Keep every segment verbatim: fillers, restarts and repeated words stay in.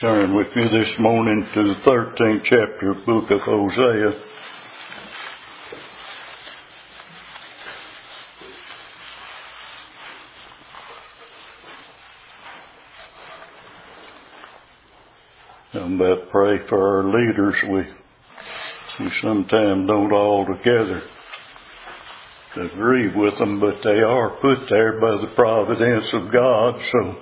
Turn with me this morning to the thirteenth chapter of the book of Hosea. I'm about to pray for our leaders. We, we sometimes don't altogether agree with them, but they are put there by the providence of God, so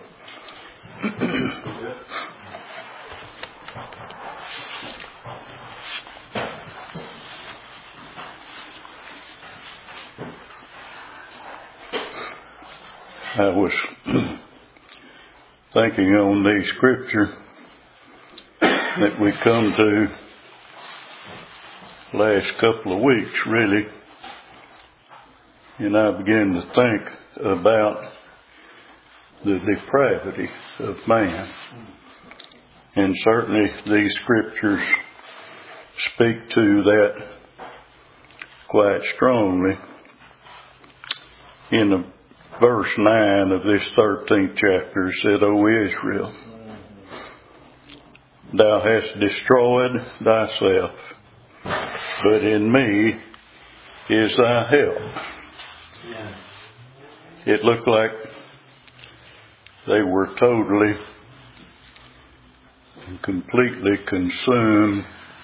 I was thinking on the scripture that we come to last couple of weeks, really, and I began to think about the depravity of man. And certainly these scriptures speak to that quite strongly. In the verse nine of this thirteenth chapter, it said, O Israel, thou hast destroyed thyself, but in me is thy help. Yeah. It looked like they were totally and completely consumed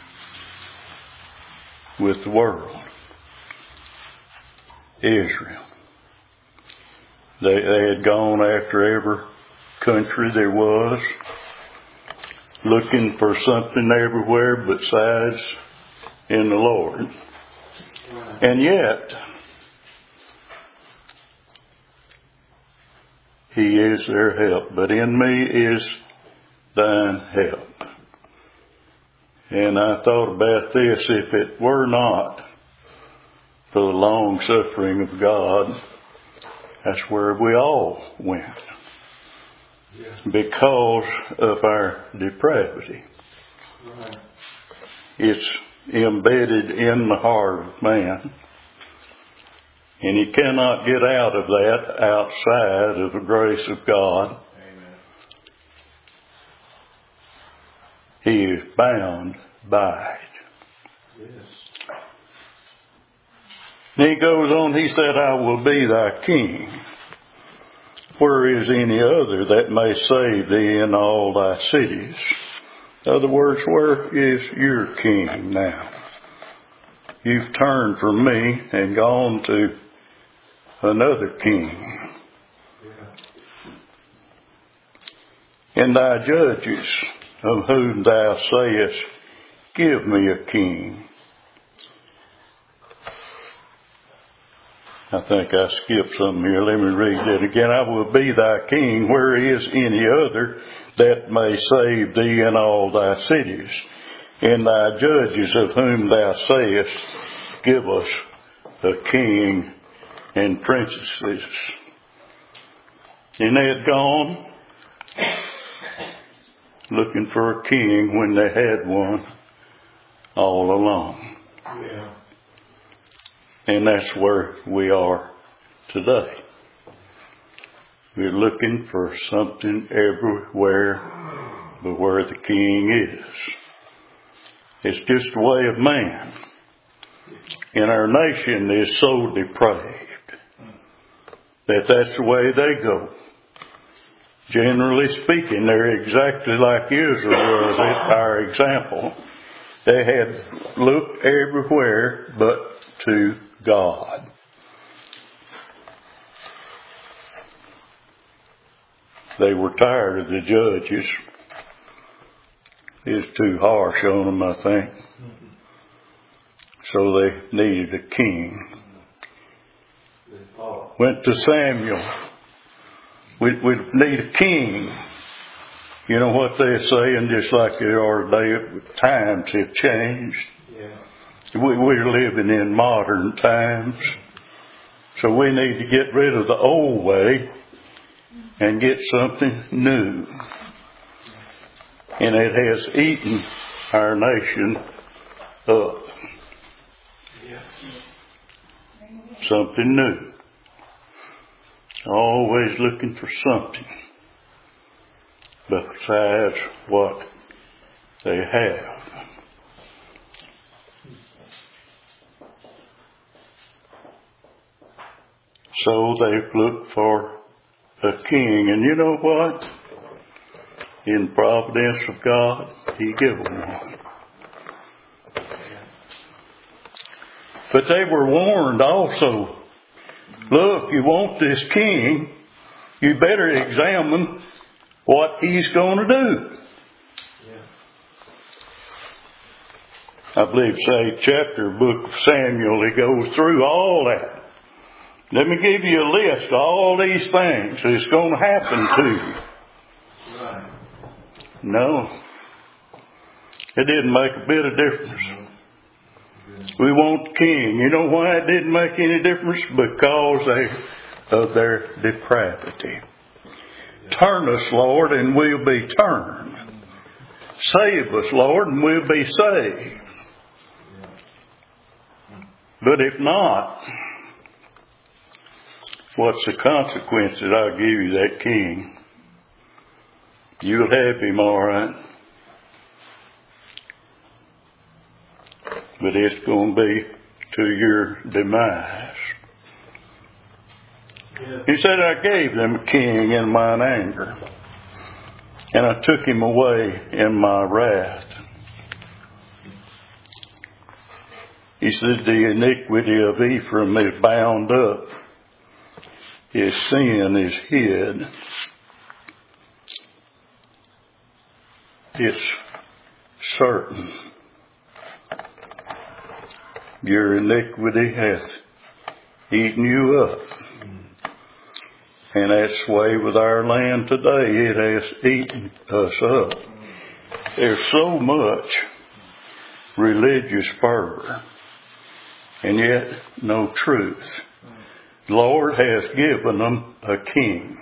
with the world. Israel. They, they had gone after every country there was, looking for something everywhere besides in the Lord. And yet, He is their help. But in me is thine help. And I thought about this. If it were not for the long suffering of God, that's where we all went. Yeah. Because of our depravity. Right. It's embedded in the heart of man. And he cannot get out of that outside of the grace of God. Amen. He is bound by it. Yes. And he goes on, he said, I will be thy king. Where is any other that may save thee in all thy cities? In other words, where is your king now? You've turned from me and gone to another king. And thy judges, of whom thou sayest, give me a king. I think I skipped something here. Let me read that again. I will be thy king. Where is any other that may save thee in all thy cities? And thy judges, of whom thou sayest, give us a king and princesses. And they had gone looking for a king when they had one all along. Yeah. And that's where we are today. We're looking for something everywhere but where the king is. It's just the way of man. And our nation is so depraved that that's the way they go. Generally speaking, they're exactly like Israel was our example. They had looked everywhere but to God. They were tired of the judges. It's too harsh on them, I think. So they needed a king. Went to Samuel. We, we need a king. You know what they're saying, just like they are today, times have changed. Yeah. We, we're living in modern times. So we need to get rid of the old way and get something new. And it has eaten our nation up. Something new. Always looking for something. besides what they have. So they look for a king. And you know what? In providence of God, He gave them one. But they were warned also, look, you want this king, you better examine what he's going to do. I believe it's eighth chapter, book of Samuel, he goes through all that. Let me give you a list of all these things that's going to happen to you. Right. No. It didn't make a bit of difference. We want the king. You know why it didn't make any difference? Because they, of their depravity. Turn us, Lord, and we'll be turned. Save us, Lord, and we'll be saved. But if not, what's the consequences? I'll give you that king. You'll have him all right. But it's going to be to your demise. Yeah. He said, I gave them a king in mine anger, and I took him away in my wrath. He said, the iniquity of Ephraim is bound up. His sin is hid. It's certain. Your iniquity hath eaten you up. And that's the way with our land today. It has eaten us up. There's so much religious fervor, and yet no truth. The Lord has given them a king.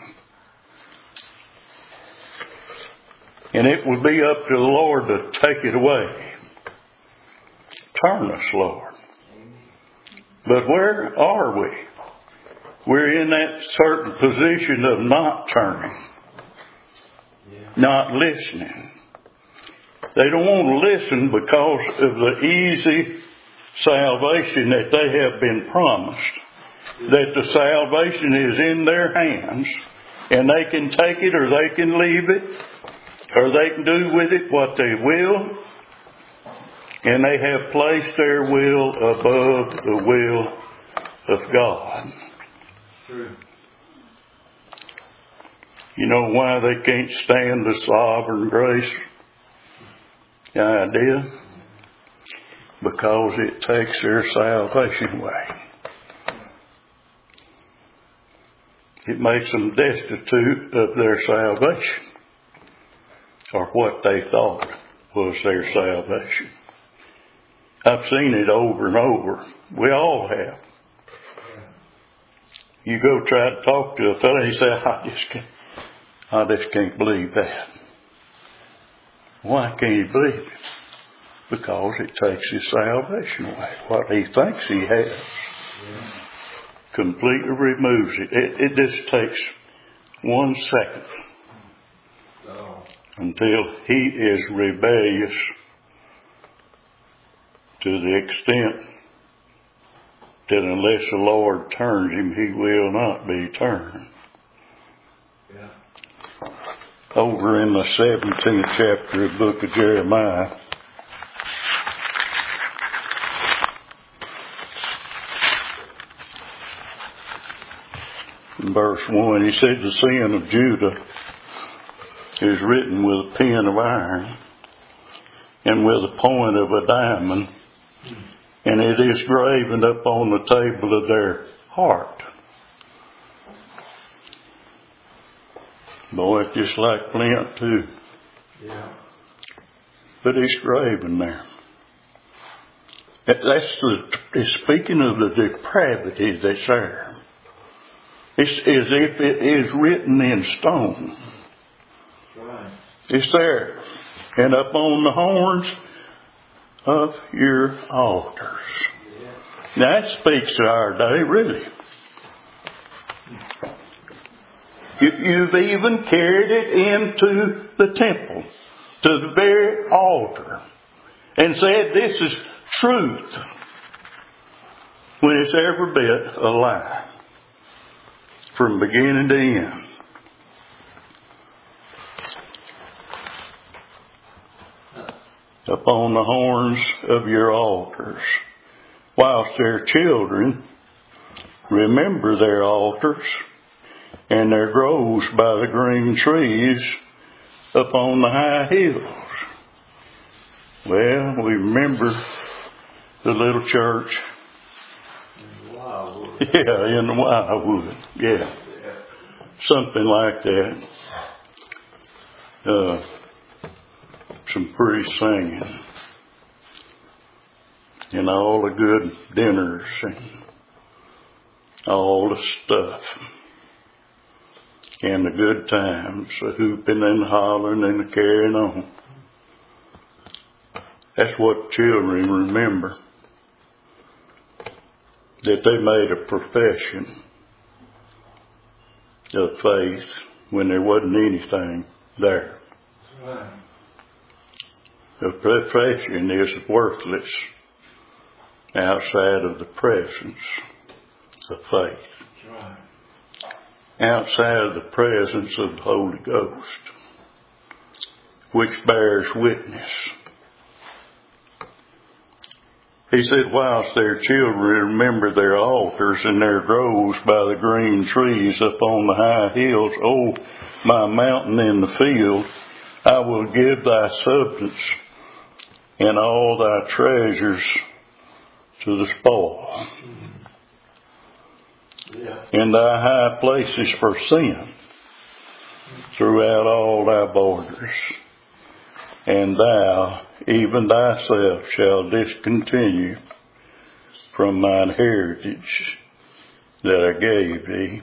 And it will be up to the Lord to take it away. Turn us, Lord. But where are we? We're in that certain position of not turning, not listening. They don't want to listen because of the easy salvation that they have been promised. That the salvation is in their hands, and they can take it or they can leave it, or they can do with it what they will. And they have placed their will above the will of God. True. You know why they can't stand the sovereign grace idea? Because it takes their salvation away. It makes them destitute of their salvation, or what they thought was their salvation. I've seen it over and over. We all have. You go try to talk to a fellow, he says, I just can't, I just can't believe that. Why can't he believe it? Because it takes his salvation away. What he thinks he has completely removes it. It, it just takes one second until he is rebellious to the extent that unless the Lord turns him, he will not be turned. Yeah. Over in the seventeenth chapter of the book of Jeremiah, in verse one, he said, the sin of Judah is written with a pen of iron and with a point of a diamond, and it is graven up on the table of their heart. Boy, it's just like flint too. Yeah. But it's graven there. That's the, it's speaking of the depravity that's there. It's as if it is written in stone. Right. It's there. And up on the horns of your altars. Yeah. Now that speaks to our day, really. You, you've even carried it into the temple, to the very altar, and said this is truth, when it's every bit a lie, from beginning to end. Upon the horns of your altars, whilst their children remember their altars and their groves by the green trees upon the high hills. Well, we remember the little church. In the Wildwood. Yeah, in the Wildwood. Yeah. Something like that. Uh, some pretty singing. And all the good dinners and all the stuff. And the good times, the hooping and the hollering and the carrying on. That's what children remember. That they made a profession of faith when there wasn't anything there. Right. The profession is worthless outside of the presence of faith. Right. Outside of the presence of the Holy Ghost, which bears witness. He said, whilst their children remember their altars and their groves by the green trees upon the high hills, oh, my mountain in the field, I will give thy substance and all thy treasures to the spoil. Yeah. And thy high places for sin throughout all thy borders. And thou, even thyself, shall discontinue from mine heritage that I gave thee.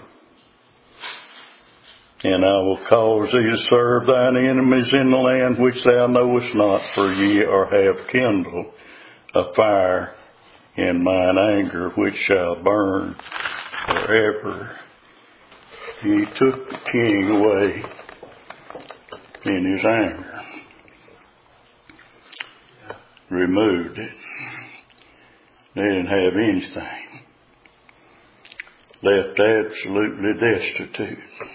And I will cause thee to serve thine enemies in the land which thou knowest not, for ye are have kindled a fire in mine anger, which shall burn forever. He took the king away in his anger. Removed it. They didn't have anything. Left absolutely destitute.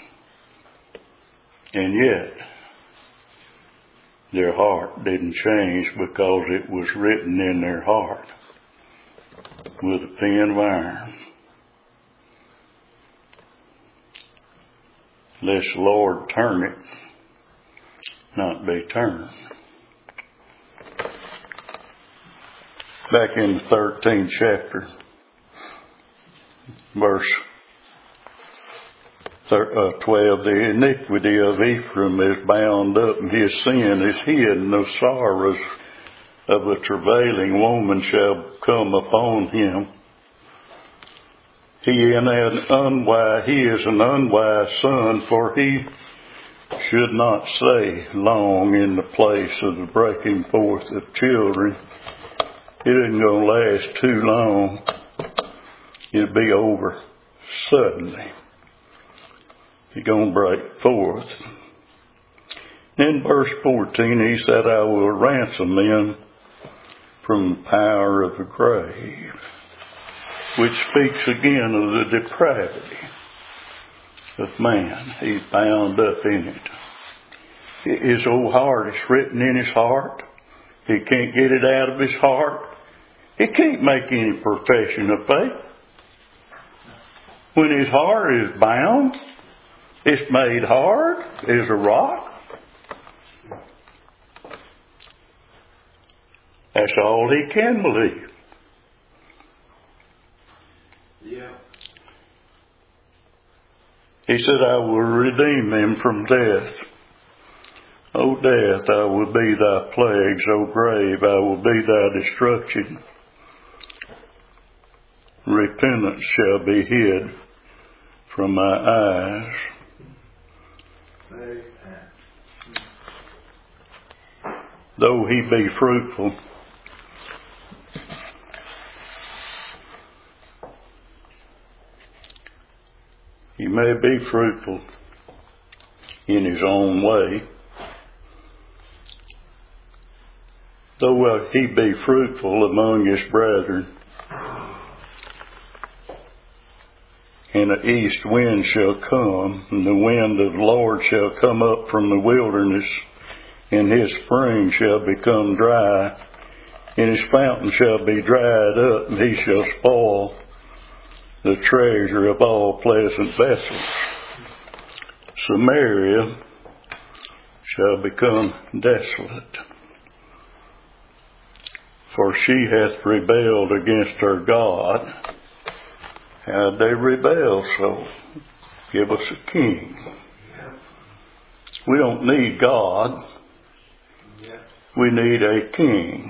And yet, their heart didn't change because it was written in their heart with a pen of iron. Lest the Lord turn it, not be turned. Back in the thirteenth chapter, verse twelve, the iniquity of Ephraim is bound up, and his sin is hid, and the sorrows of a travailing woman shall come upon him. He, an unwise, he is an unwise son, for he should not stay long in the place of the breaking forth of children. It isn't going to last too long. It'll be over suddenly. It's going to break forth. In verse fourteen, he said, I will ransom them from the power of the grave, which speaks again of the depravity of man. He's bound up in it. His old heart is written in his heart. He can't get it out of his heart. He can't make any profession of faith. When his heart is bound, it's made hard as a rock. That's all he can believe. Yeah. He said, I will redeem them from death. O death, I will be thy plagues. O grave, I will be thy destruction. Repentance shall be hid from my eyes. Though he be fruitful, he may be fruitful in his own way. Though uh, he be fruitful among his brethren, and an east wind shall come, and the wind of the Lord shall come up from the wilderness, and his spring shall become dry, and his fountain shall be dried up, and he shall spoil the treasure of all pleasant vessels. Samaria shall become desolate, for she hath rebelled against her God. How'd they rebel so? Give us a king. We don't need God. We need a king.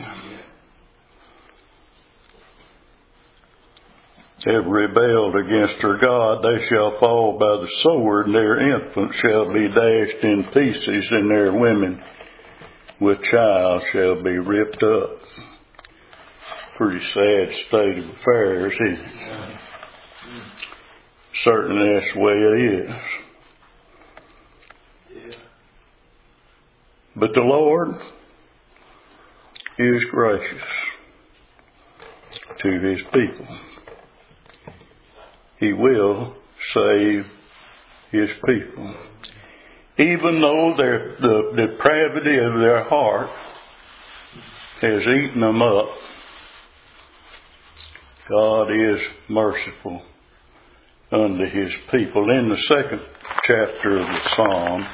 They have rebelled against their God. They shall fall by the sword, and their infants shall be dashed in pieces, and their women with child shall be ripped up. Pretty sad state of affairs, isn't it? Certainly that's the way it is. But the Lord is gracious to his people. He will save his people. Even though their, the depravity of their heart has eaten them up, God is merciful unto his people. In the second chapter of the Psalm,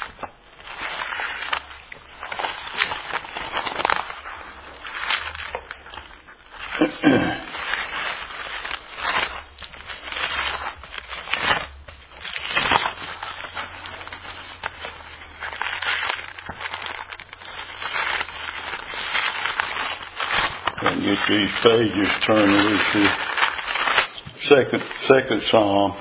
and get these pages turned to second second Psalm.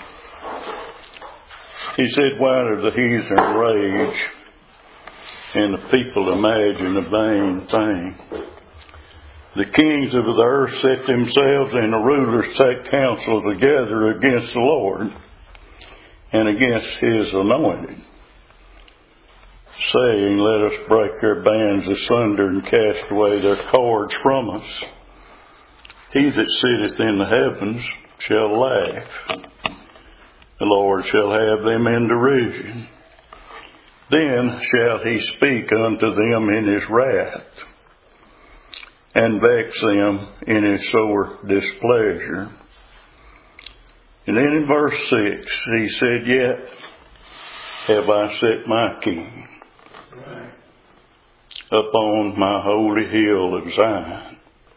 He said, "Why do the heathen rage, and the people imagine a vain thing? The kings of the earth set themselves, and the rulers take counsel together against the Lord and against his anointed, saying, Let us break their bands asunder and cast away their cords from us. He that sitteth in the heavens shall laugh. The Lord shall have them in derision. Then shall he speak unto them in his wrath, and vex them in his sore displeasure." And then in verse six, he said, "Yet have I set my king upon my holy hill of Zion."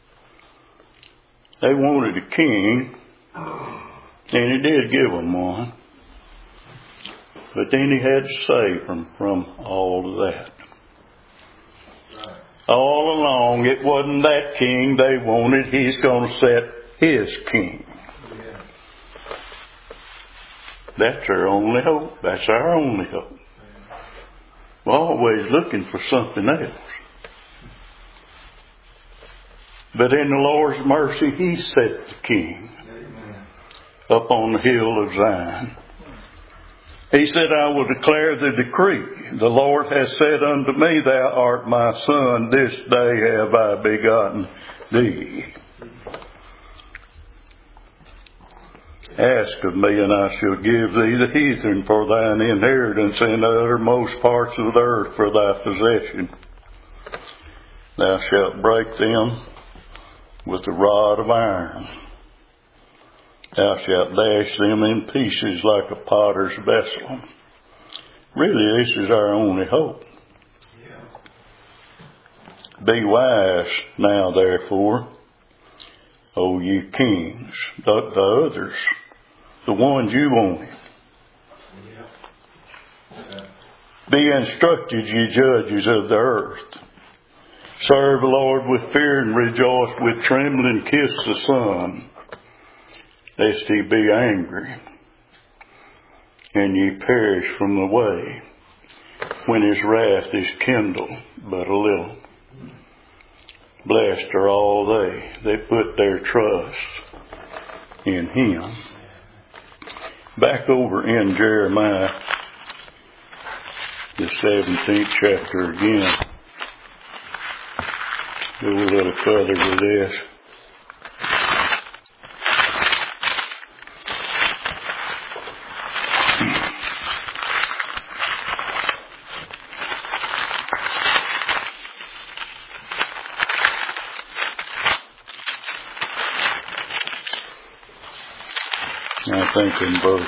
They wanted a king, and he did give them one. But then he had to save them from all of that. All along, it wasn't that king they wanted. He's going to set his king. Yeah. That's our only hope. That's our only hope. We're always looking for something else. But in the Lord's mercy, he set the king up on the hill of Zion. He said, "I will declare the decree. The Lord has said unto me, Thou art my son. This day have I begotten thee. Ask of me, and I shall give thee the heathen for thine inheritance, and the uttermost parts of the earth for thy possession. Thou shalt break them with a rod of iron. Thou shalt dash them in pieces like a potter's vessel." Really, this is our only hope. Yeah. "Be wise now, therefore, O ye kings," the, the others, the ones you wanted. Yeah. "Be instructed, ye judges of the earth. Serve the Lord with fear and rejoice with trembling. Kiss the Son, lest he be angry, and ye perish from the way, when his wrath is kindled but a little. Blessed are all they that put their trust in him." Back over in Jeremiah the seventeenth chapter again. Go a little further with this. I think in verse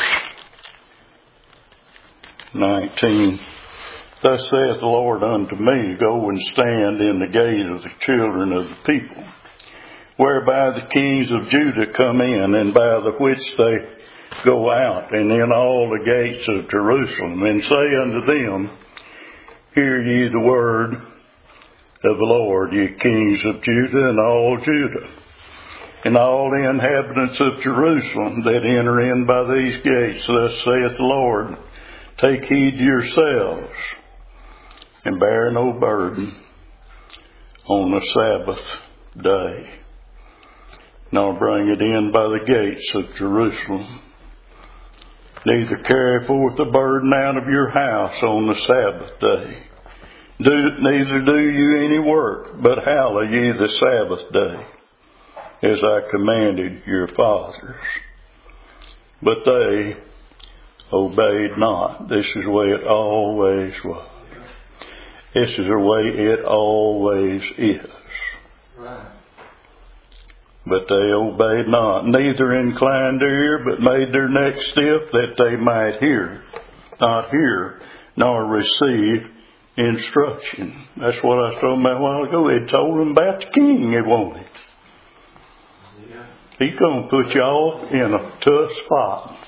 nineteen, thus saith the Lord unto me, go and stand in the gate of the children of the people, whereby the kings of Judah come in, and by the which they go out, and in all the gates of Jerusalem, and say unto them, hear ye the word of the Lord, ye kings of Judah, and all Judah, and all the inhabitants of Jerusalem that enter in by these gates. Thus saith the Lord, take heed to yourselves, and bear no burden on the Sabbath day, nor bring it in by the gates of Jerusalem. Neither carry forth a burden out of your house on the Sabbath day. Do, neither do you any work, but hallow ye the Sabbath day, as I commanded your fathers. But they obeyed not. This is the way it always was. This is the way it always is. Right. But they obeyed not, neither inclined their ear, but made their neck stiff, that they might hear, not hear, nor receive instruction. That's what I was talking about a while ago. They told them about the king they wanted. Yeah. He's going to put y'all in a tough spot.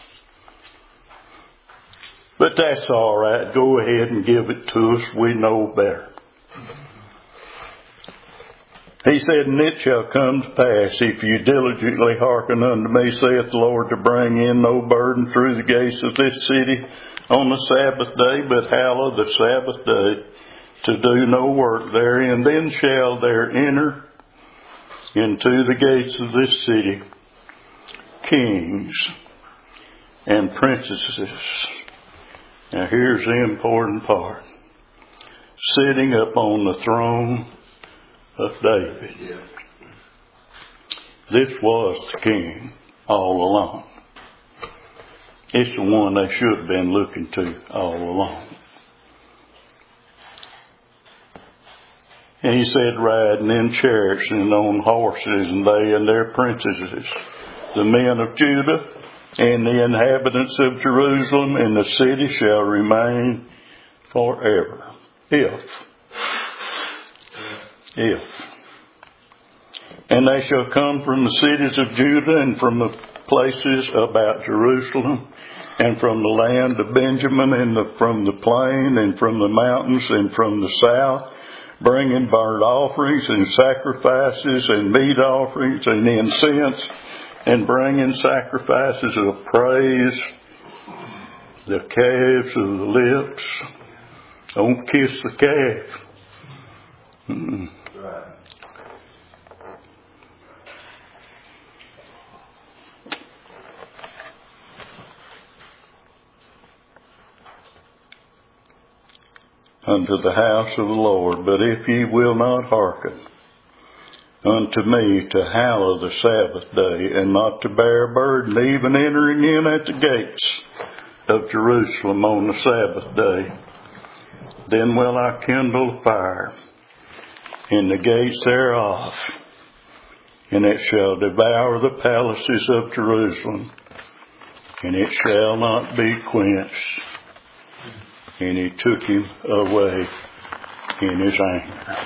But that's all right. Go ahead and give it to us. We know better. He said, and it shall come to pass, if you diligently hearken unto me, saith the Lord, to bring in no burden through the gates of this city on the Sabbath day, but hallow the Sabbath day, to do no work therein. Then shall there enter into the gates of this city kings and princesses. Now here's the important part. Sitting up on the throne of David. Yeah. This was the king all along. It's the one they should have been looking to all along. And he said, riding in chariots and on horses, and they and their princesses, the men of Judah and the inhabitants of Jerusalem, and the city shall remain forever. If. If. And they shall come from the cities of Judah, and from the places about Jerusalem, and from the land of Benjamin, and the, from the plain, and from the mountains, and from the south, bringing burnt offerings and sacrifices and meat offerings and incense, and bringing sacrifices of praise, the calves of the lips. Don't kiss the calf. Mm-mm. Right. Unto the house of the Lord. But if ye will not hearken unto me to hallow the Sabbath day, and not to bear burden, even entering in at the gates of Jerusalem on the Sabbath day, then will I kindle a fire in the gates thereof, and it shall devour the palaces of Jerusalem, and it shall not be quenched. And he took him away in his anger.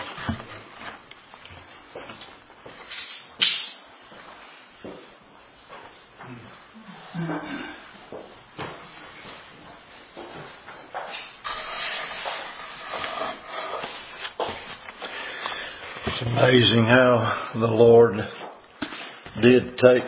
It's amazing how the Lord did take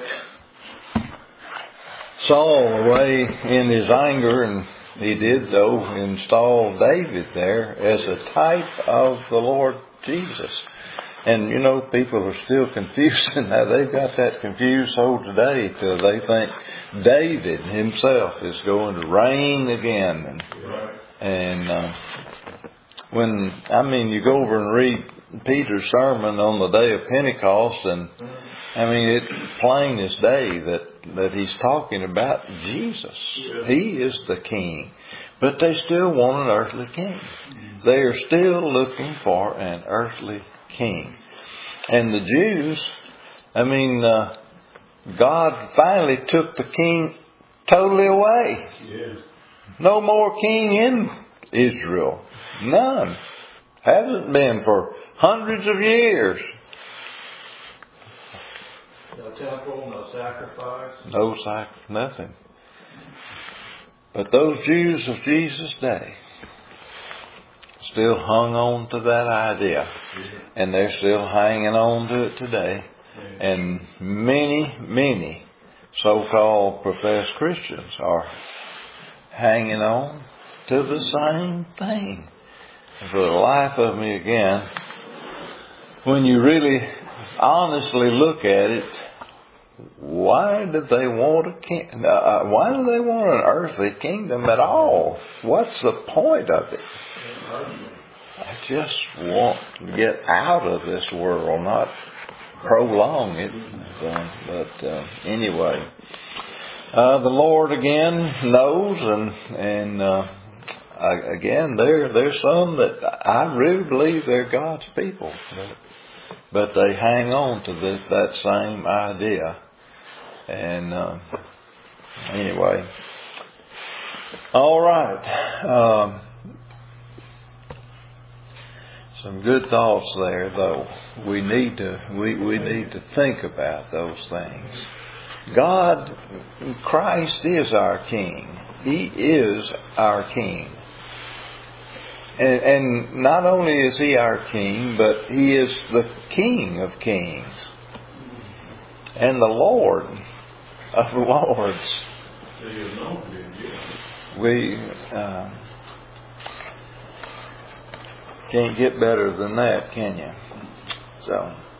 Saul away in his anger, and he did, though, install David there as a type of the Lord Jesus. And, you know, people are still confused. Now, they've got that confused so today till they think David himself is going to reign again. And, And uh, when, I mean, you go over and read Peter's sermon on the day of Pentecost, and I mean, it's plain as day that, that he's talking about Jesus. He is the king. But they still want an earthly king. They are still looking for an earthly king. And the Jews, I mean, uh, God finally took the king totally away. No more king in Israel. None. Hasn't been for hundreds of years. No temple, no sacrifice. No sacrifice, nothing. But those Jews of Jesus' day still hung on to that idea. And they're still hanging on to it today. And many, many so-called professed Christians are hanging on to the same thing. And for the life of me again, when you really honestly look at it, why do they want a king? Uh, why do they want an earthly kingdom at all? What's the point of it? I just want to get out of this world, not prolong it. So, but uh, anyway, uh, the Lord again knows, and and uh, again, there there's some that I really believe they're God's people, but, but they hang on to this, that same idea. And uh, anyway, all right. Um, some good thoughts there, though. We need to we, we need to think about those things. God, Christ is our King. He is our King. And, and not only is He our King, but He is the King of Kings and the Lord of Lords. We uh, can't get better than that, can you? So.